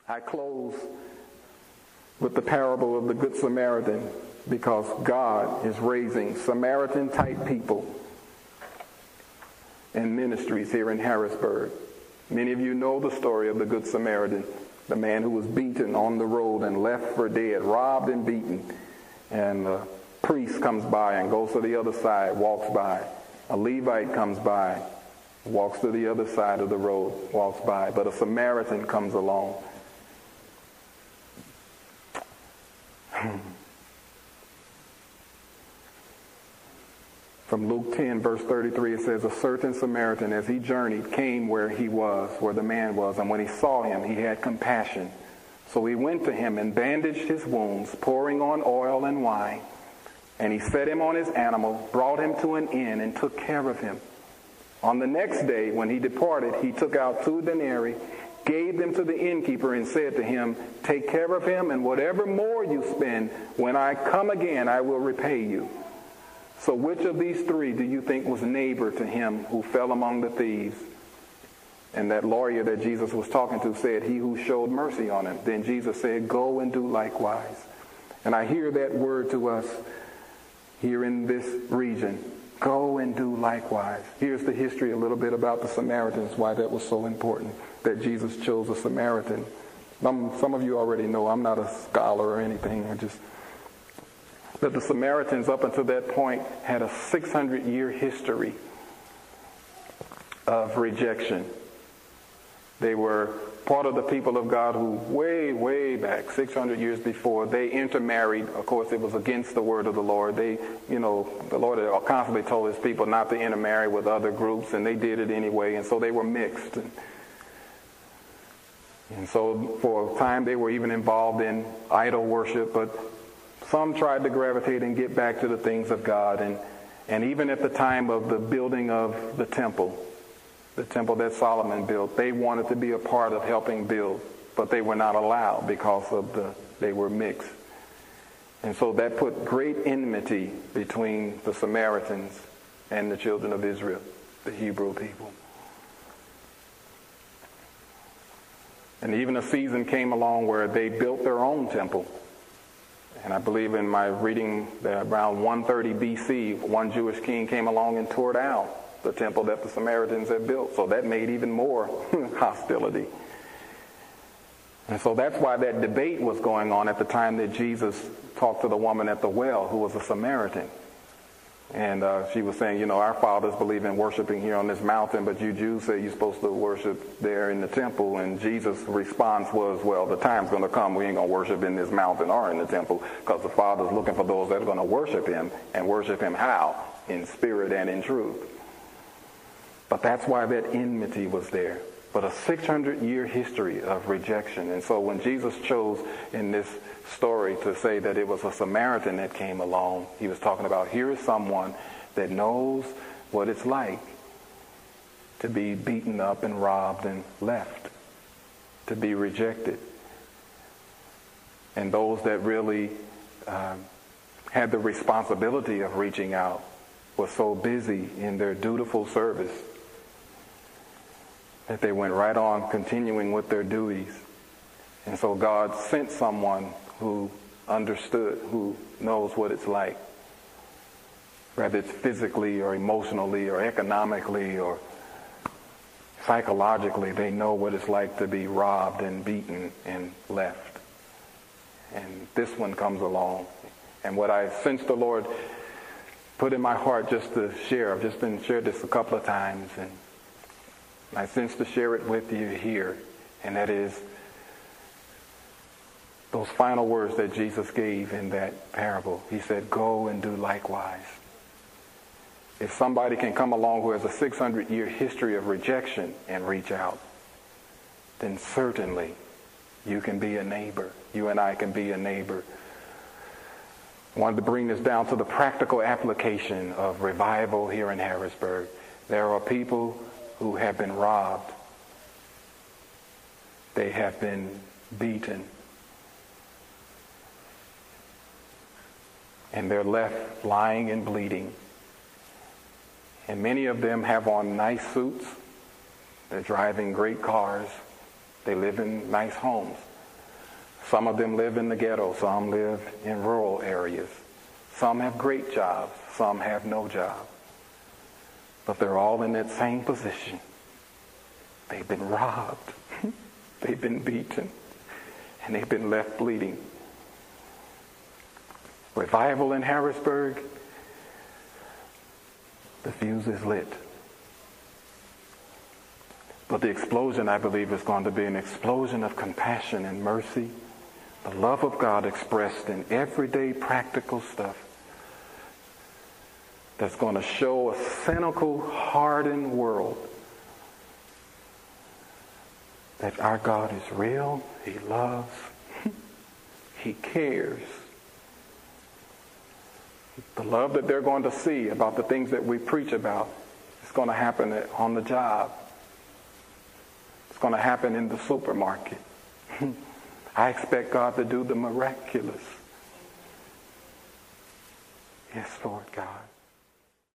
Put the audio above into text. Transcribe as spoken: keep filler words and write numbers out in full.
I close with the parable of the Good Samaritan because God is raising Samaritan-type people and ministries here in Harrisburg. Many of you know the story of the Good Samaritan, the man who was beaten on the road and left for dead, robbed and beaten. And a priest comes by and goes to the other side, walks by. A Levite comes by, walks to the other side of the road, walks by. But a Samaritan comes along. From Luke ten, verse thirty-three, it says, a certain Samaritan, as he journeyed, came where he was, where the man was. And when he saw him, he had compassion. So he went to him and bandaged his wounds, pouring on oil and wine. And he set him on his animal, brought him to an inn, and took care of him. On the next day, when he departed, he took out two denarii, gave them to the innkeeper, and said to him, take care of him, and whatever more you spend, when I come again, I will repay you. So which of these three do you think was neighbor to him who fell among the thieves? And that lawyer that Jesus was talking to said, he who showed mercy on him. Then Jesus said, go and do likewise. And I hear that word to us here in this region. Go and do likewise. Here's the history a little bit about the Samaritans, why that was so important, that Jesus chose a Samaritan. Some, some of you already know I'm not a scholar or anything. I just... that the Samaritans up until that point had a six hundred year history of rejection. They were part of the people of God who way, way back, six hundred years before, they intermarried. Of course, it was against the word of the Lord. They, you know, the Lord had constantly told his people not to intermarry with other groups, and they did it anyway, and so they were mixed. And, and so for a time they were even involved in idol worship, but some tried to gravitate and get back to the things of God. And, and even at the time of the building of the temple, the temple that Solomon built, they wanted to be a part of helping build, but they were not allowed because of the, they were mixed. And so that put great enmity between the Samaritans and the children of Israel, the Hebrew people. And even a season came along where they built their own temple. And I believe in my reading that around one thirty B C, one Jewish king came along and tore down the temple that the Samaritans had built. So that made even more hostility. And so that's why that debate was going on at the time that Jesus talked to the woman at the well, who was a Samaritan. And uh, she was saying, you know, our fathers believe in worshiping here on this mountain, but you Jews say you're supposed to worship there in the temple. And Jesus' response was, well, the time's going to come we ain't going to worship in this mountain or in the temple, because the Father's looking for those that are going to worship him, and worship him how? In spirit and in truth. But that's why that enmity was there. But a six hundred year history of rejection. And so when Jesus chose in this story to say that it was a Samaritan that came along, he was talking about, here is someone that knows what it's like to be beaten up and robbed and left, to be rejected. And those that really uh, had the responsibility of reaching out were so busy in their dutiful service that they went right on continuing with their duties. And so God sent someone who understood, who knows what it's like, whether it's physically or emotionally or economically or psychologically. They know what it's like to be robbed and beaten and left. And this one comes along. And what I sense the Lord put in my heart just to share, I've just been shared this a couple of times, and I sense to share it with you here, and that is those final words that Jesus gave in that parable. He said, go and do likewise. If somebody can come along who has a six hundred year history of rejection and reach out, then certainly you can be a neighbor. You and I can be a neighbor. I wanted to bring this down to the practical application of revival here in Harrisburg. There are people who have been robbed. They have been beaten. And they're left lying and bleeding. And many of them have on nice suits. They're driving great cars. They live in nice homes. Some of them live in the ghetto. Some live in rural areas. Some have great jobs. Some have no job. But they're all in that same position. They've been robbed. They've been beaten. And they've been left bleeding. Revival in Harrisburg, the fuse is lit. But the explosion, I believe, is going to be an explosion of compassion and mercy, the love of God expressed in everyday practical stuff that's going to show a cynical, hardened world that our God is real, He loves, He cares. The love that they're going to see about the things that we preach about is going to happen on the job. It's going to happen in the supermarket. I expect God to do the miraculous. Yes, Lord God.